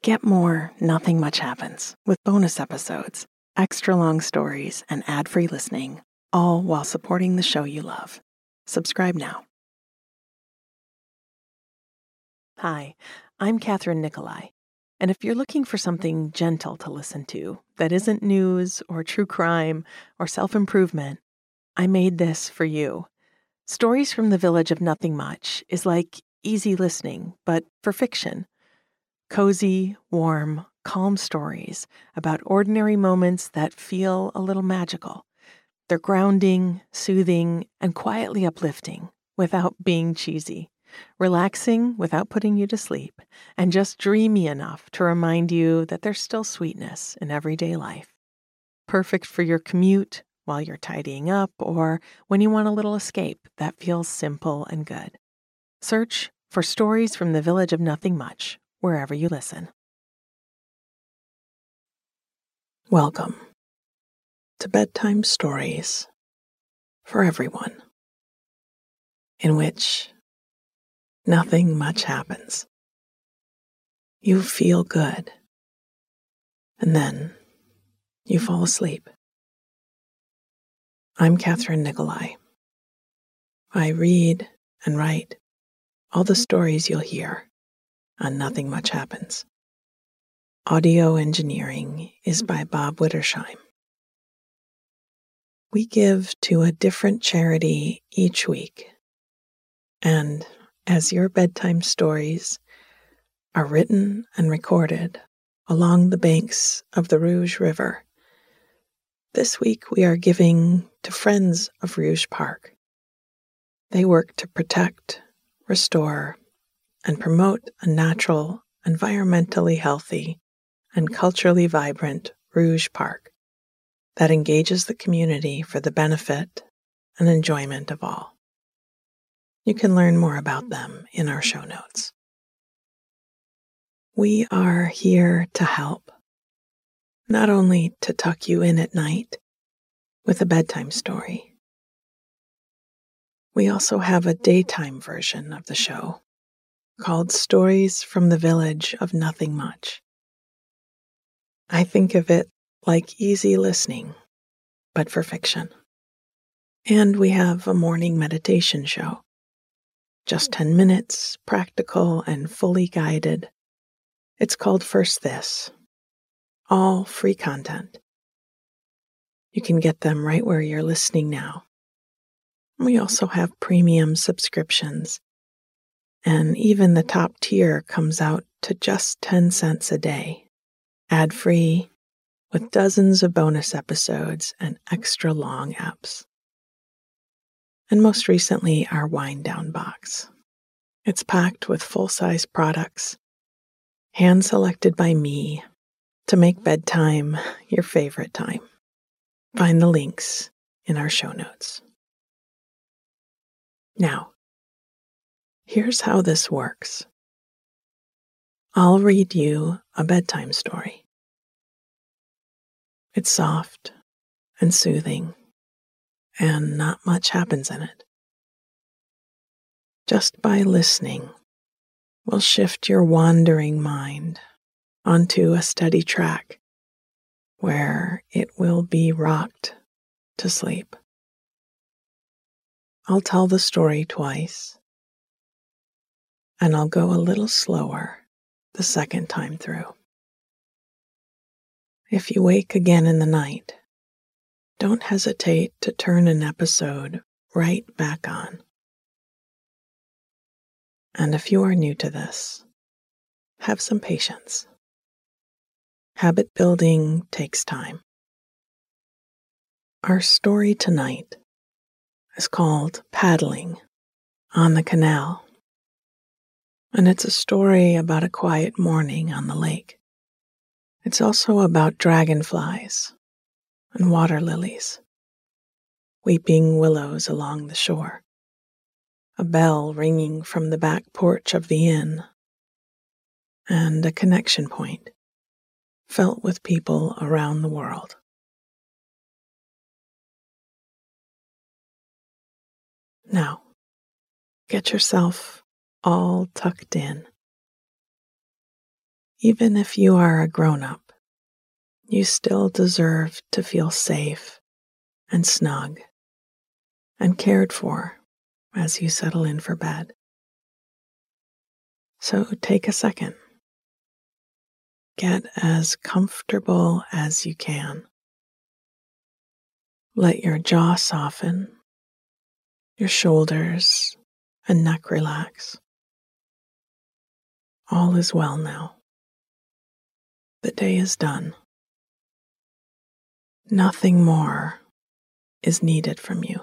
Get more Nothing Much Happens with bonus episodes, extra long stories, and ad-free listening, all while supporting the show you love. Subscribe now. Hi, I'm Catherine Nicolai, and if you're looking for something gentle to listen to that isn't news or true crime or self-improvement, I made this for you. Stories from the Village of Nothing Much is like easy listening, but for fiction. Cozy, warm, calm stories about ordinary moments that feel a little magical. They're grounding, soothing, and quietly uplifting without being cheesy. Relaxing without putting you to sleep, and just dreamy enough to remind you that there's still sweetness in everyday life. Perfect for your commute, while you're tidying up, or when you want a little escape that feels simple and good. Search for Stories from the Village of Nothing Much wherever you listen. Welcome to Bedtime Stories for Everyone, in which nothing much happens. You feel good, and then you fall asleep. I'm Catherine Nicolai. I read and write all the stories you'll hear on Nothing Much Happens. Audio engineering is by Bob Wittersheim. We give to a different charity each week, and as your bedtime stories are written and recorded along the banks of the Rouge River, this week we are giving to Friends of Rouge Park. They work to protect, restore, and promote a natural, environmentally healthy, and culturally vibrant Rouge Park that engages the community for the benefit and enjoyment of all. You can learn more about them in our show notes. We are here to help, not only to tuck you in at night with a bedtime story. We also have a daytime version of the show called Stories from the Village of Nothing Much. I think of it like easy listening, but for fiction. And we have a morning meditation show. Just 10 minutes, practical and fully guided. It's called First This. All free content. You can get them right where you're listening now. We also have premium subscriptions, and even the top tier comes out to just 10 cents a day, ad-free, with dozens of bonus episodes and extra long apps. And most recently, our wind down box. It's packed with full-size products, hand-selected by me to make bedtime your favorite time. Find the links in our show notes. Now, here's how this works. I'll read you a bedtime story. It's soft and soothing, and not much happens in it. Just by listening, we'll shift your wandering mind onto a steady track where it will be rocked to sleep. I'll tell the story twice, and I'll go a little slower the second time through. If you wake again in the night, don't hesitate to turn an episode right back on. And if you are new to this, have some patience. Habit building takes time. Our story tonight is called Paddling on the Canal, and it's a story about a quiet morning on the lake. It's also about dragonflies and water lilies, weeping willows along the shore, a bell ringing from the back porch of the inn, and a connection point felt with people around the world. Now, get yourself all tucked in. Even if you are a grown-up, you still deserve to feel safe and snug and cared for as you settle in for bed. So take a second. Get as comfortable as you can. Let your jaw soften, your shoulders and neck relax. All is well now. The day is done. Nothing more is needed from you.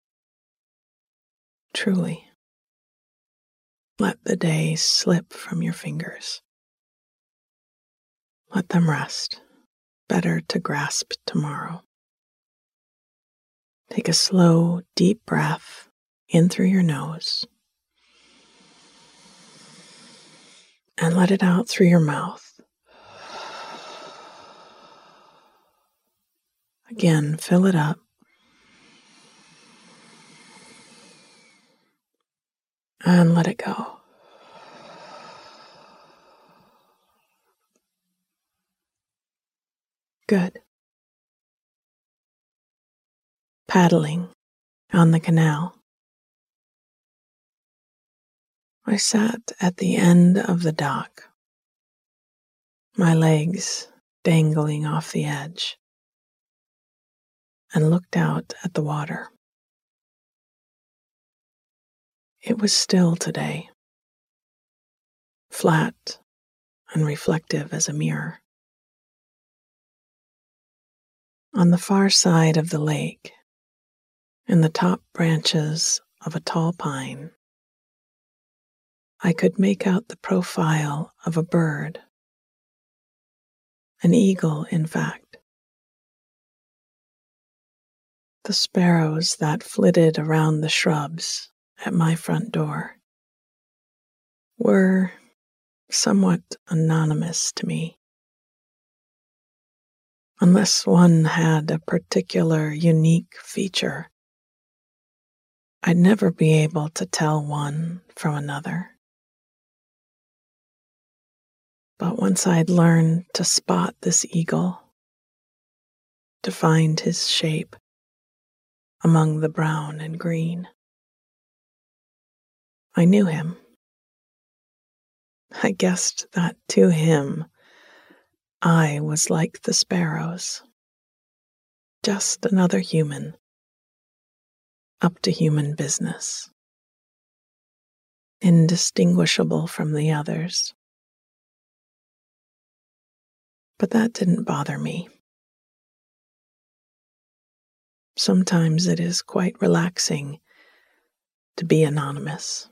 Truly. Let the day slip from your fingers. Let them rest, better to grasp tomorrow. Take a slow, deep breath in through your nose and let it out through your mouth. Again, fill it up. And let it go. Good. Paddling on the canal. I sat at the end of the dock, my legs dangling off the edge, and looked out at the water. It was still today, flat and reflective as a mirror. On the far side of the lake, in the top branches of a tall pine, I could make out the profile of a bird, an eagle, in fact. The sparrows that flitted around the shrubs at my front door were somewhat anonymous to me. Unless one had a particular unique feature, I'd never be able to tell one from another. But once I'd learned to spot this eagle, to find his shape among the brown and green, I knew him. I guessed that to him, I was like the sparrows, just another human, up to human business, indistinguishable from the others. But that didn't bother me. Sometimes it is quite relaxing to be anonymous,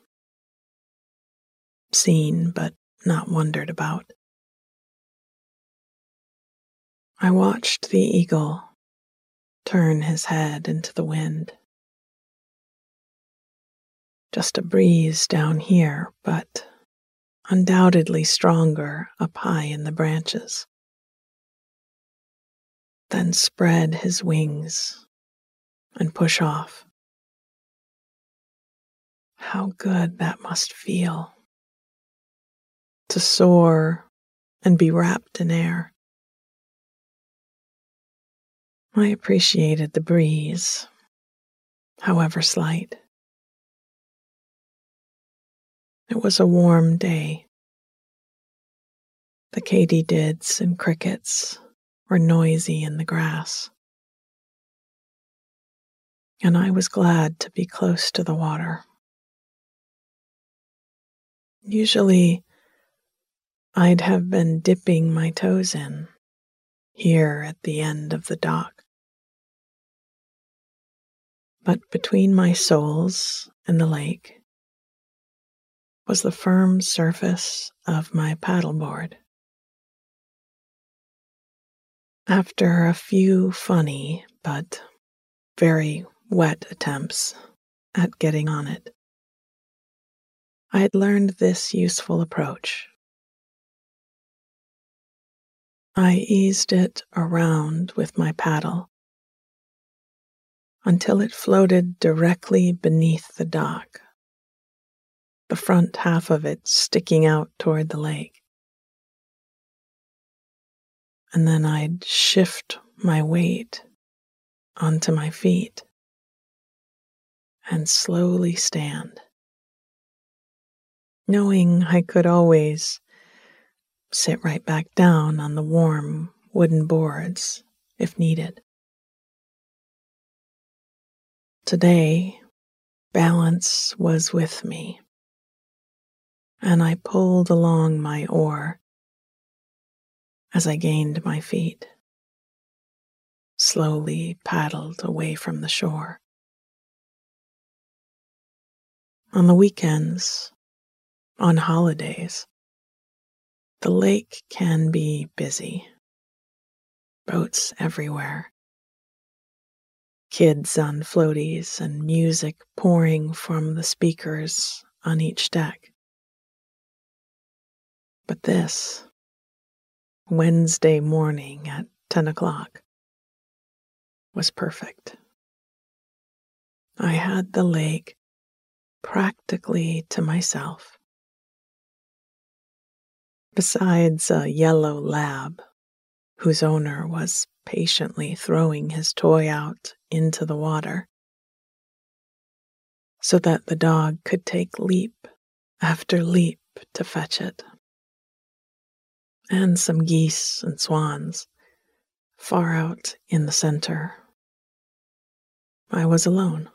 seen but not wondered about. I watched the eagle turn his head into the wind. Just a breeze down here, but undoubtedly stronger up high in the branches. Then spread his wings and push off. How good that must feel, to soar and be wrapped in air. I appreciated the breeze, however slight. It was a warm day. The katydids and crickets were noisy in the grass, and I was glad to be close to the water. Usually, I'd have been dipping my toes in, here at the end of the dock. But between my soles and the lake was the firm surface of my paddleboard. After a few funny but very wet attempts at getting on it, I had learned this useful approach. I eased it around with my paddle until it floated directly beneath the dock, the front half of it sticking out toward the lake. and then I'd shift my weight onto my feet and slowly stand, knowing I could always sit right back down on the warm wooden boards if needed. Today, balance was with me, and I pulled along my oar as I gained my feet, slowly paddled away from the shore. On the weekends, on holidays, the lake can be busy. Boats everywhere, kids on floaties, and music pouring from the speakers on each deck. But this Wednesday morning at 10 o'clock was perfect. I had the lake practically to myself. Besides a yellow lab, whose owner was patiently throwing his toy out into the water so that the dog could take leap after leap to fetch it, and some geese and swans far out in the center. I was alone.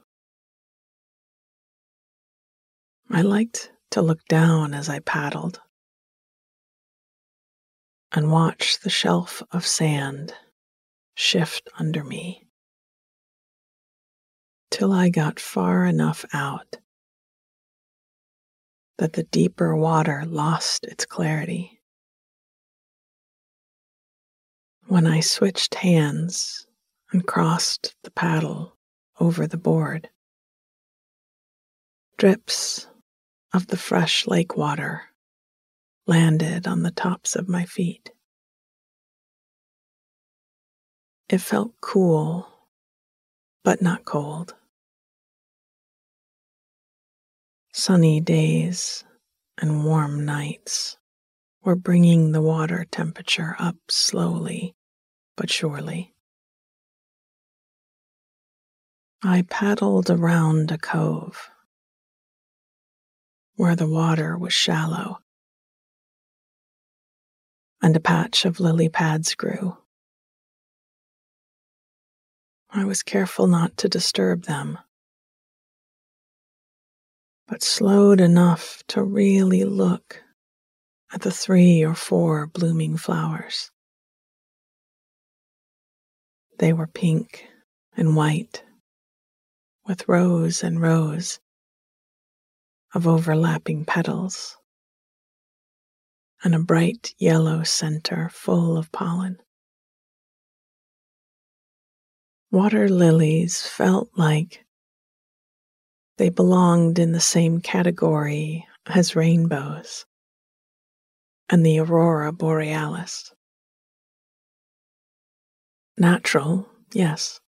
I liked to look down as I paddled and watch the shelf of sand shift under me till I got far enough out that the deeper water lost its clarity. When I switched hands and crossed the paddle over the board, drips of the fresh lake water landed on the tops of my feet. It felt cool, but not cold. Sunny days and warm nights were bringing the water temperature up slowly but surely. I paddled around a cove where the water was shallow and a patch of lily pads grew. I was careful not to disturb them, but slowed enough to really look at the 3 or 4 blooming flowers. They were pink and white, with rows and rows of overlapping petals, and a bright yellow center full of pollen. Water lilies felt like they belonged in the same category as rainbows and the aurora borealis. Natural, yes.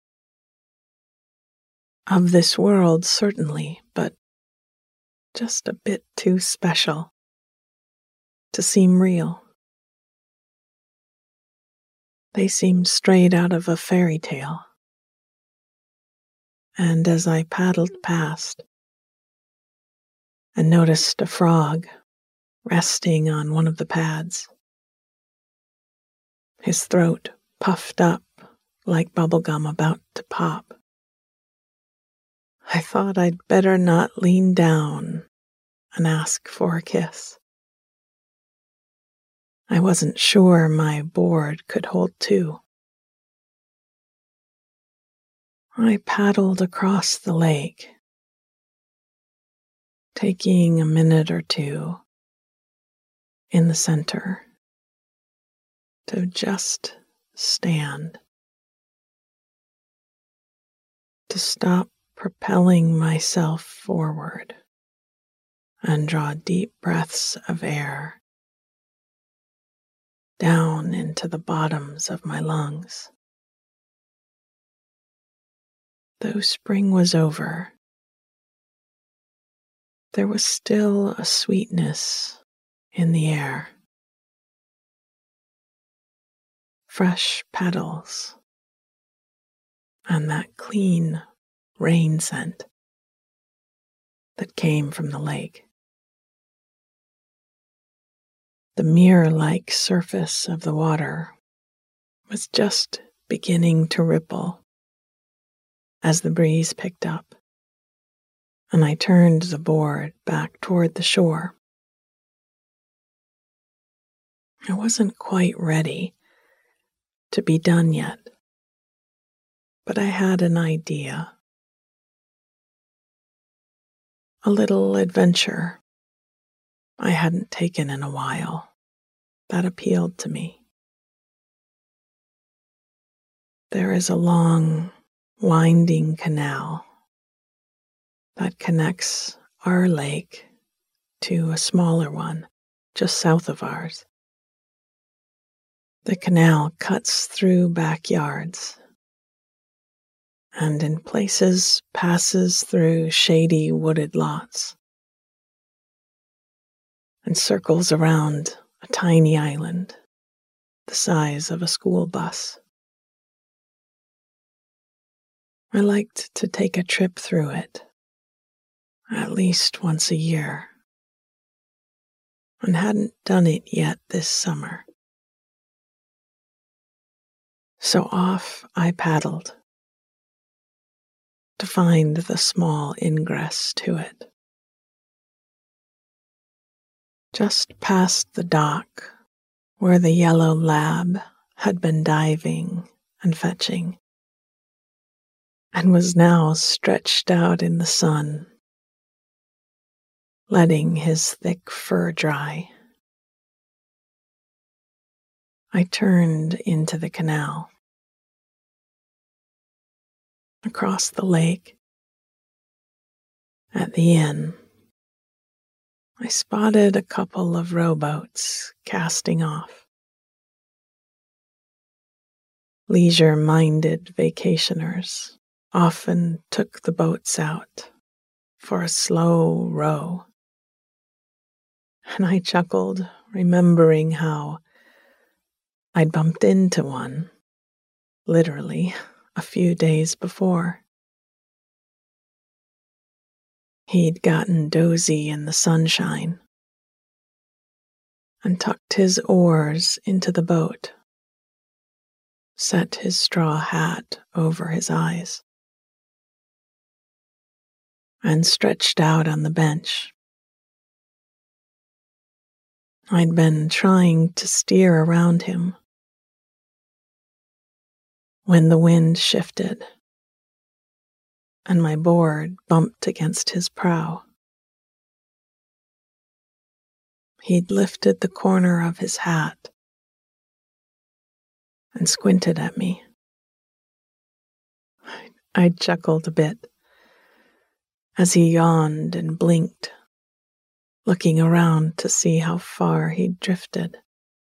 Of this world, certainly, but just a bit too special to seem real. They seemed straight out of a fairy tale. And as I paddled past and noticed a frog resting on one of the pads, his throat puffed up like bubblegum about to pop, I thought I'd better not lean down and ask for a kiss. I wasn't sure my board could hold 2. I paddled across the lake, taking a minute or 2 in the center to just stand, to stop propelling myself forward and draw deep breaths of air down into the bottoms of my lungs. Though spring was over, there was still a sweetness in the air. fresh petals, and that clean rain scent that came from the lake. The mirror-like surface of the water was just beginning to ripple as the breeze picked up, and I turned the board back toward the shore. I wasn't quite ready to be done yet, but I had an idea. A little adventure I hadn't taken in a while that appealed to me. There is a long, winding canal that connects our lake to a smaller one just south of ours. The canal cuts through backyards and in places passes through shady wooded lots and circles around a tiny island the size of a school bus. I liked to take a trip through it at least once a year and hadn't done it yet this summer. So off I paddled to find the small ingress to it. Just past the dock where the yellow lab had been diving and fetching and was now stretched out in the sun, letting his thick fur dry. I turned into the canal. Across the lake, at the inn, I spotted a couple of rowboats casting off. Leisure-minded vacationers often took the boats out for a slow row, and I chuckled, remembering how I'd bumped into one, literally, a few days before. He'd gotten dozy in the sunshine and tucked his oars into the boat, set his straw hat over his eyes, and stretched out on the bench. I'd been trying to steer around him when the wind shifted and my board bumped against his prow. He'd lifted the corner of his hat and squinted at me. I chuckled a bit as he yawned and blinked, looking around to see how far he'd drifted.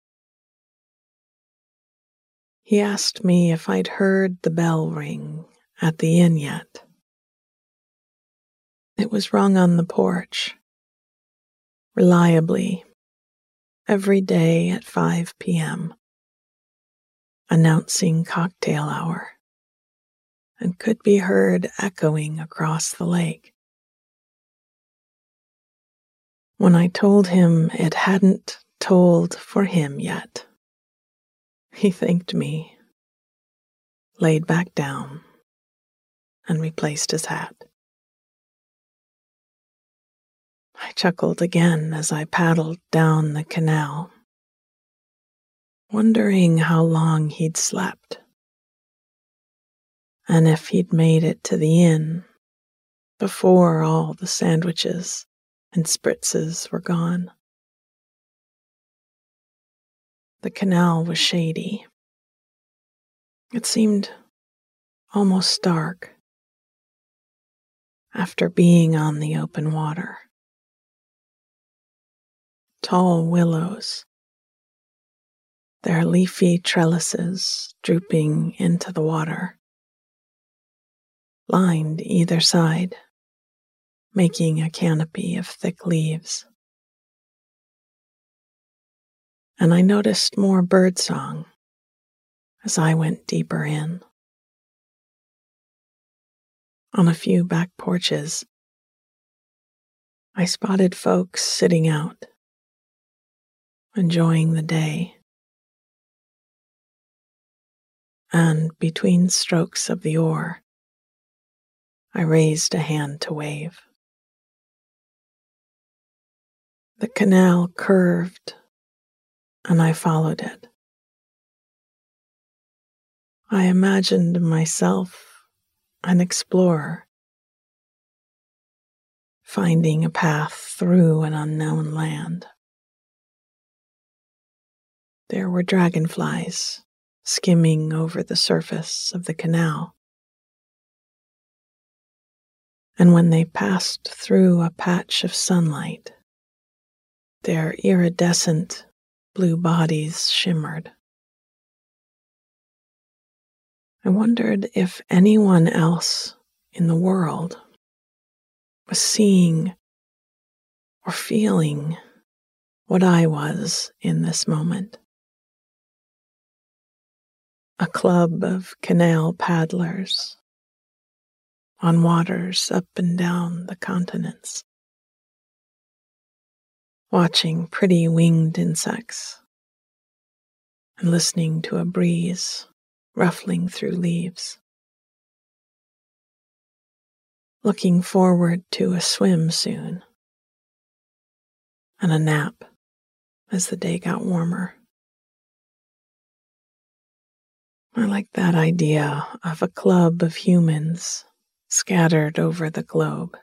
He asked me if I'd heard the bell ring at the inn yet. It was rung on the porch, reliably, every day at 5 p.m., announcing cocktail hour, and could be heard echoing across the lake. When I told him it hadn't tolled for him yet, he thanked me, laid back down, and replaced his hat. I chuckled again as I paddled down the canal, wondering how long he'd slept, and if he'd made it to the inn before all the sandwiches and spritzes were gone. The canal was shady. It seemed almost dark after being on the open water. Tall willows, their leafy trellises drooping into the water, lined either side, making a canopy of thick leaves. And I noticed more birdsong as I went deeper in. On a few back porches, I spotted folks sitting out, enjoying the day. And between strokes of the oar, I raised a hand to wave. The canal curved, and I followed it. I imagined myself an explorer, finding a path through an unknown land. There were dragonflies skimming over the surface of the canal, and when they passed through a patch of sunlight, their iridescent blue bodies shimmered. I wondered if anyone else in the world was seeing or feeling what I was in this moment. A club of canal paddlers on waters up and down the continents, watching pretty winged insects and listening to a breeze ruffling through leaves, looking forward to a swim soon and a nap as the day got warmer. I like that idea of a club of humans scattered over the globe,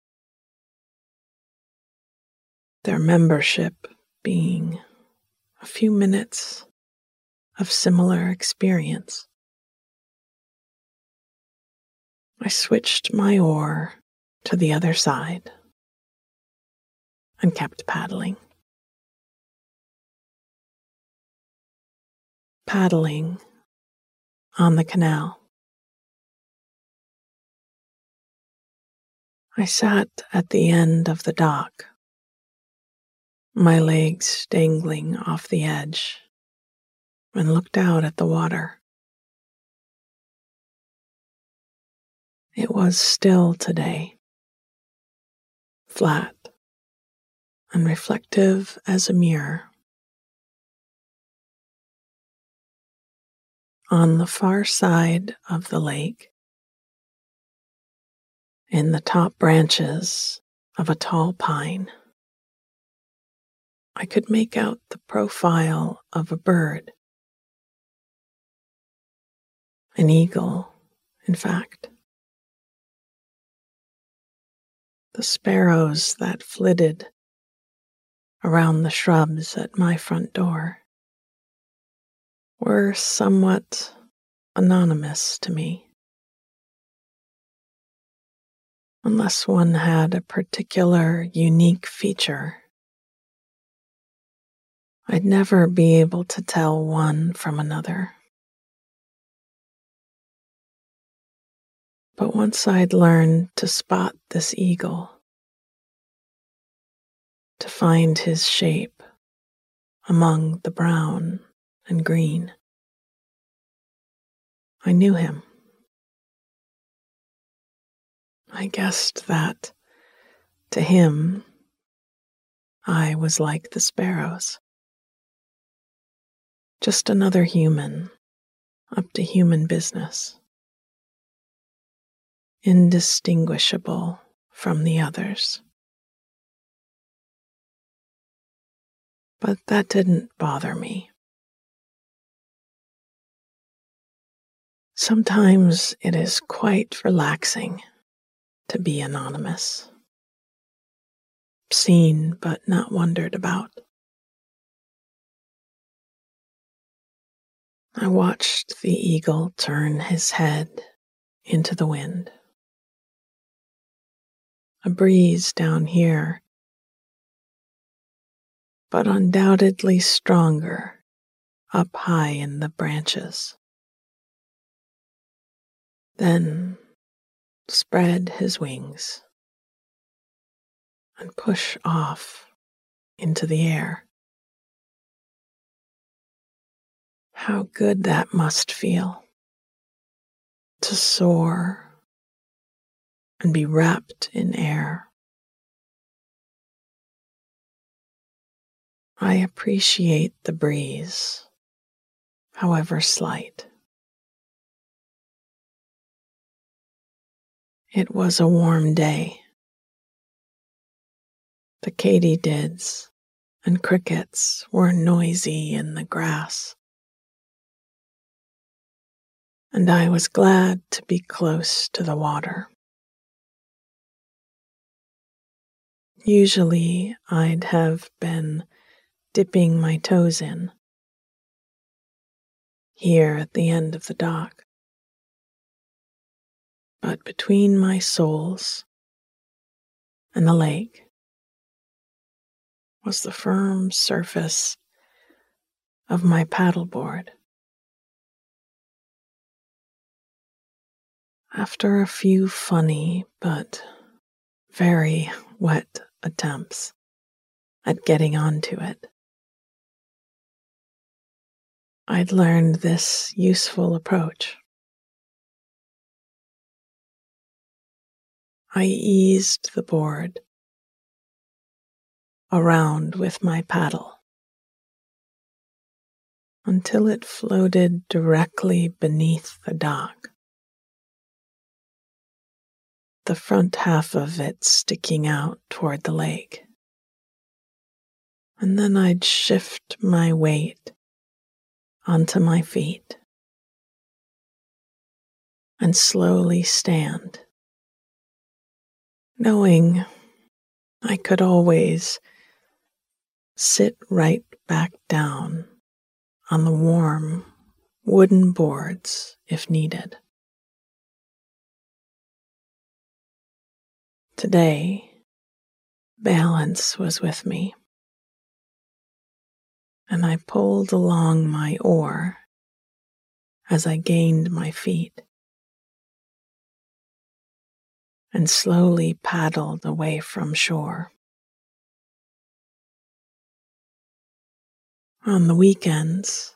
their membership being a few minutes of similar experience. I switched my oar to the other side and kept paddling. Paddling on the canal. I sat at the end of the dock, my legs dangling off the edge, and looked out at the water. It was still today, flat and reflective as a mirror. On the far side of the lake, in the top branches of a tall pine, I could make out the profile of a bird. An eagle, in fact. The sparrows that flitted around the shrubs at my front door were somewhat anonymous to me, unless one had a particular unique feature. I'd never be able to tell one from another. But once I'd learned to spot this eagle, to find his shape among the brown and green, I knew him. I guessed that, to him, I was like the sparrows. Just another human, up to human business. Indistinguishable from the others. But that didn't bother me. Sometimes it is quite relaxing to be anonymous, seen but not wondered about. I watched the eagle turn his head into the wind. A breeze down here, but undoubtedly stronger up high in the branches. Then spread his wings and push off into the air. How good that must feel to soar and be wrapped in air. I appreciate the breeze, however slight. It was a warm day. The katydids and crickets were noisy in the grass, and I was glad to be close to the water. Usually I'd have been dipping my toes in, here at the end of the dock. But between my soles and the lake was the firm surface of my paddleboard. After a few funny but very wet attempts at getting onto it, I'd learned this useful approach. I eased the board around with my paddle until it floated directly beneath the dock, the front half of it sticking out toward the lake. And then I'd shift my weight onto my feet and slowly stand, knowing I could always sit right back down on the warm wooden boards if needed. Today, balance was with me, and I pulled along my oar as I gained my feet and slowly paddled away from shore. On the weekends,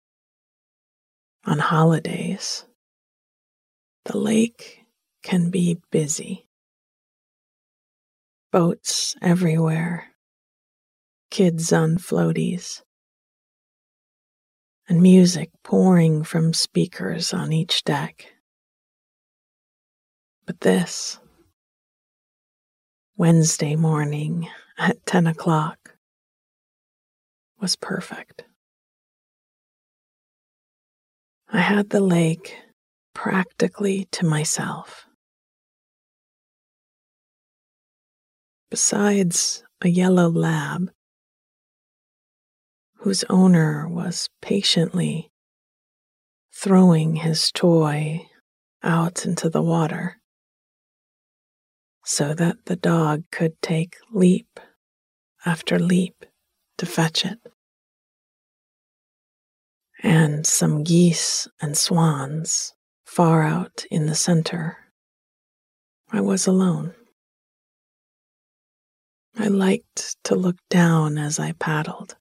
on holidays, the lake can be busy. Boats everywhere, kids on floaties, and music pouring from speakers on each deck. But this Wednesday morning at 10 o'clock was perfect. I had the lake practically to myself. Besides a yellow lab, whose owner was patiently throwing his toy out into the water so that the dog could take leap after leap to fetch it, and some geese and swans far out in the center, I was alone. I liked to look down as I paddled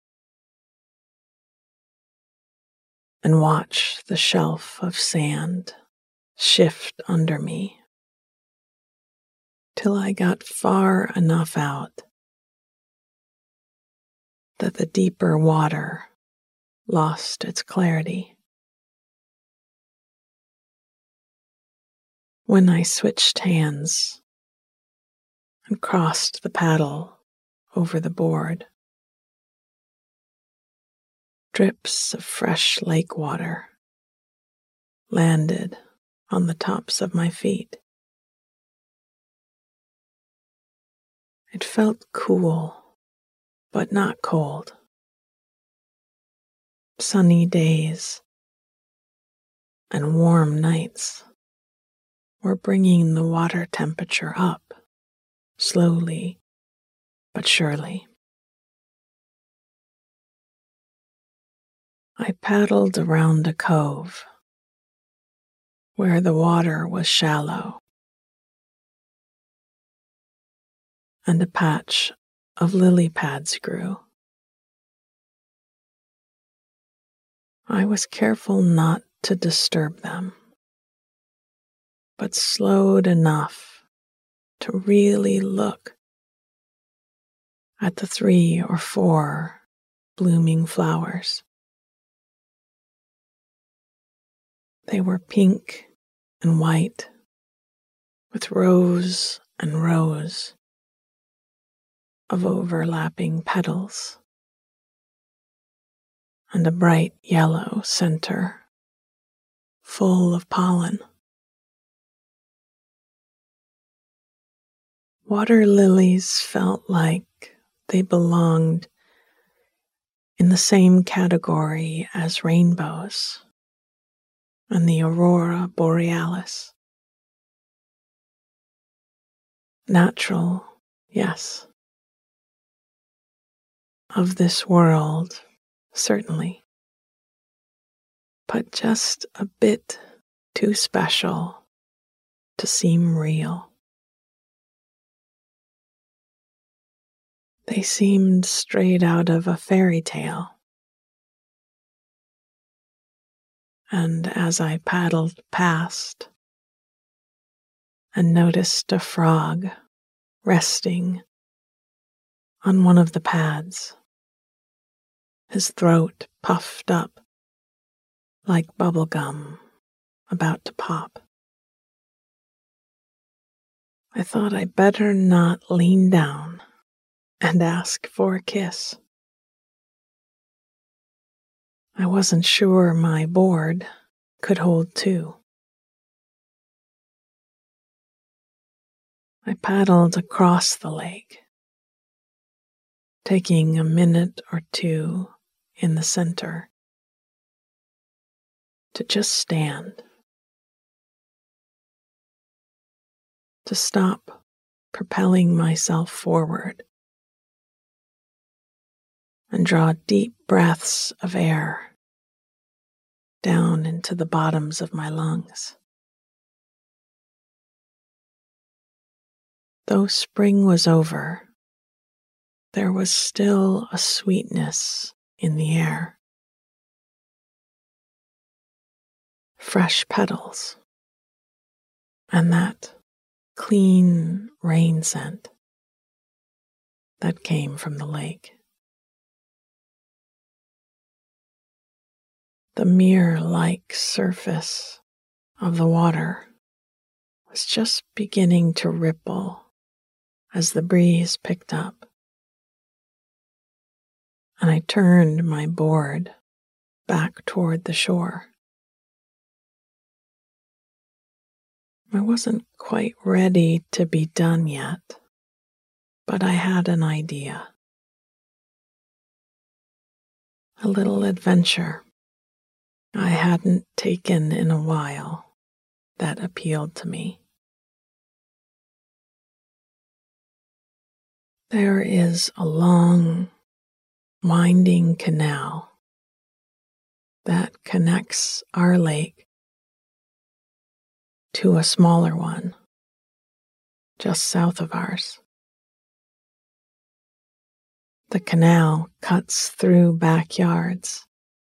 and watch the shelf of sand shift under me till I got far enough out that the deeper water lost its clarity. When I switched hands and crossed the paddle over the board, drips of fresh lake water landed on the tops of my feet. It felt cool, but not cold. Sunny days and warm nights were bringing the water temperature up, slowly but surely. I paddled around a cove where the water was shallow and a patch of lily pads grew. I was careful not to disturb them, but slowed enough to really look at the 3 or 4 blooming flowers. They were pink and white, with rows and rows of overlapping petals, and a bright yellow center full of pollen. Water lilies felt like they belonged in the same category as rainbows and the aurora borealis. Natural, yes. Of this world, certainly. But just a bit too special to seem real. They seemed straight out of a fairy tale. And as I paddled past and noticed a frog resting on one of the pads, his throat puffed up like bubble gum about to pop, I thought I'd better not lean down and ask for a kiss. I wasn't sure my board could hold 2. I paddled across the lake, taking a minute or 2 in the center to just stand, to stop propelling myself forward and draw deep breaths of air down into the bottoms of my lungs. Though spring was over, there was still a sweetness in the air. Fresh petals, and that clean rain scent that came from the lake. The mirror-like surface of the water was just beginning to ripple as the breeze picked up, and I turned my board back toward the shore. I wasn't quite ready to be done yet, but I had an idea. A little adventure I hadn't taken in a while that appealed to me. There is a long, winding canal that connects our lake to a smaller one just south of ours. The canal cuts through backyards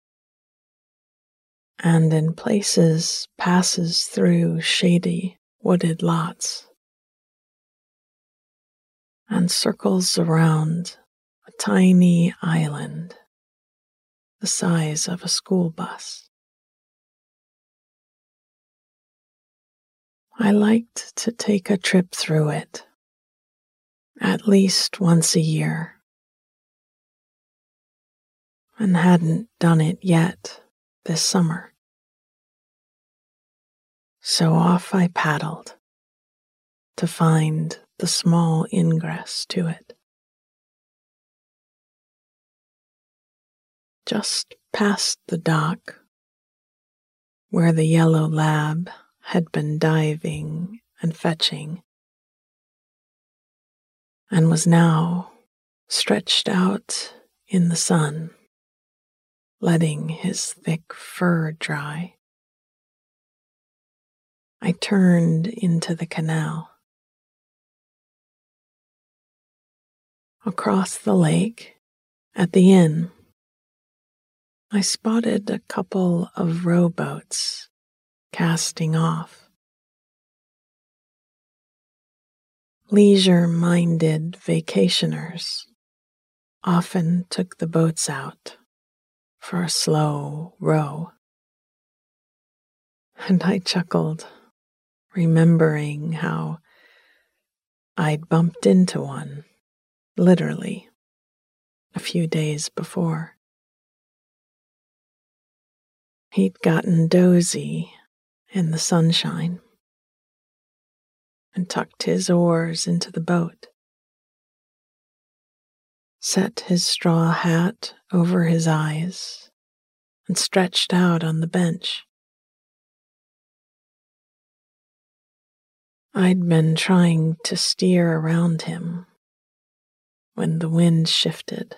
and in places passes through shady wooded lots and circles around a tiny island the size of a school bus. I liked to take a trip through it, at least once a year, and hadn't done it yet this summer. So off I paddled to find the small ingress to it. Just past the dock, where the yellow lab had been diving and fetching, and was now stretched out in the sun, letting his thick fur dry. I turned into the canal. Across the lake, at the inn, I spotted a couple of rowboats casting off. Leisure-minded vacationers often took the boats out for a slow row. And I chuckled, remembering how I'd bumped into one, literally, a few days before. He'd gotten dozy in the sunshine and tucked his oars into the boat, set his straw hat over his eyes, and stretched out on the bench. I'd been trying to steer around him when the wind shifted,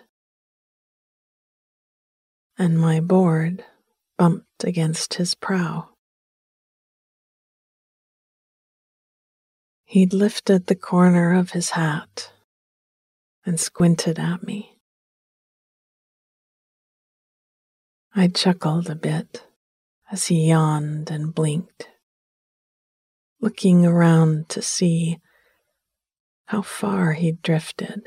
and my board bumped against his prow. He'd lifted the corner of his hat and squinted at me. I chuckled a bit as he yawned and blinked, looking around to see how far he'd drifted.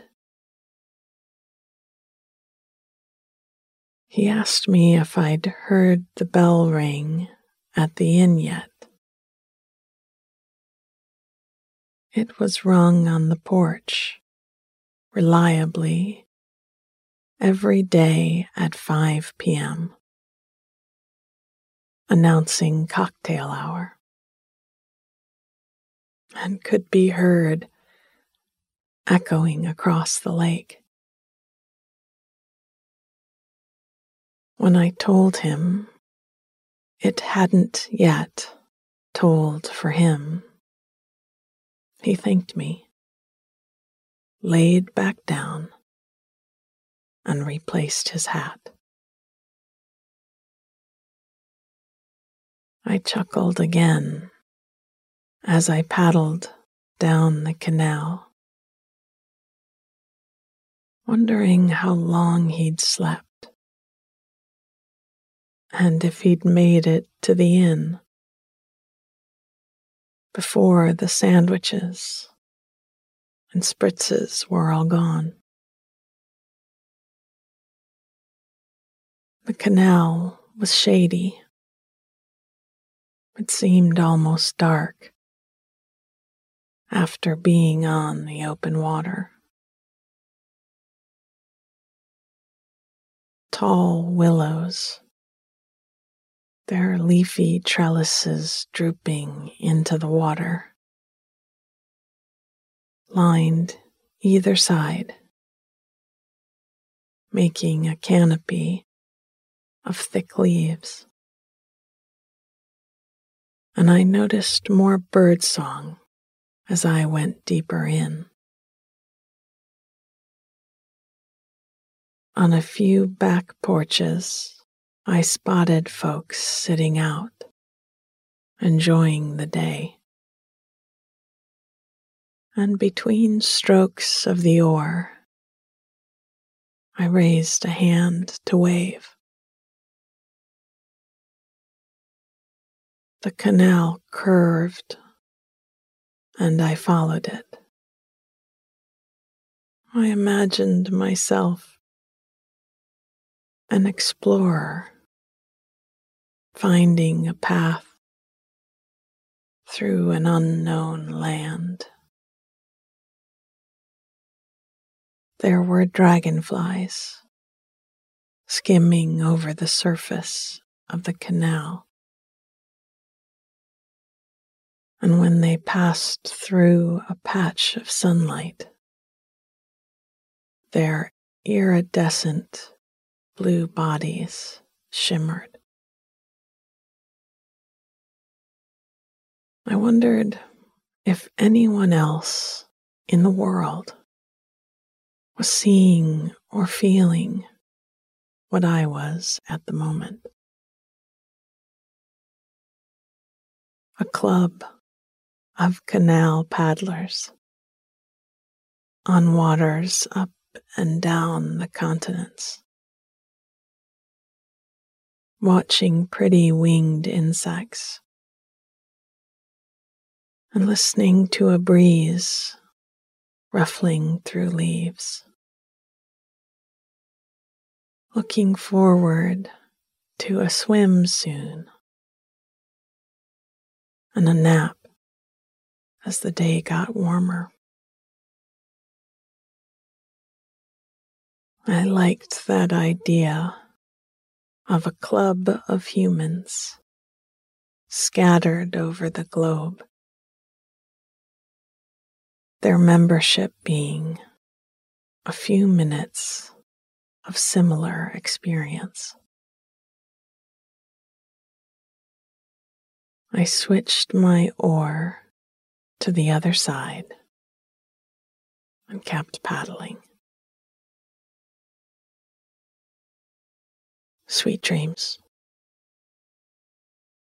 He asked me if I'd heard the bell ring at the inn yet. It was rung on the porch, reliably, every day at 5 p.m., announcing cocktail hour, and could be heard echoing across the lake. When I told him it hadn't yet tolled for him, he thanked me, laid back down, and replaced his hat. I chuckled again as I paddled down the canal, wondering how long he'd slept and if he'd made it to the inn before the sandwiches and spritzes were all gone. The canal was shady. It seemed almost dark after being on the open water. Tall willows, their leafy trellises drooping into the water, lined either side, making a canopy of thick leaves. And I noticed more birdsong as I went deeper in. On a few back porches, I spotted folks sitting out, enjoying the day. And between strokes of the oar, I raised a hand to wave. The canal curved, and I followed it. I imagined myself an explorer, finding a path through an unknown land. There were dragonflies skimming over the surface of the canal, and when they passed through a patch of sunlight, their iridescent blue bodies shimmered. I wondered if anyone else in the world was seeing or feeling what I was at the moment. A club of canal paddlers on waters up and down the continents, watching pretty winged insects and listening to a breeze ruffling through leaves. Looking forward to a swim soon and a nap as the day got warmer. I liked that idea of a club of humans scattered over the globe, their membership being a few minutes of similar experience. I switched my oar to the other side and kept paddling. Sweet dreams.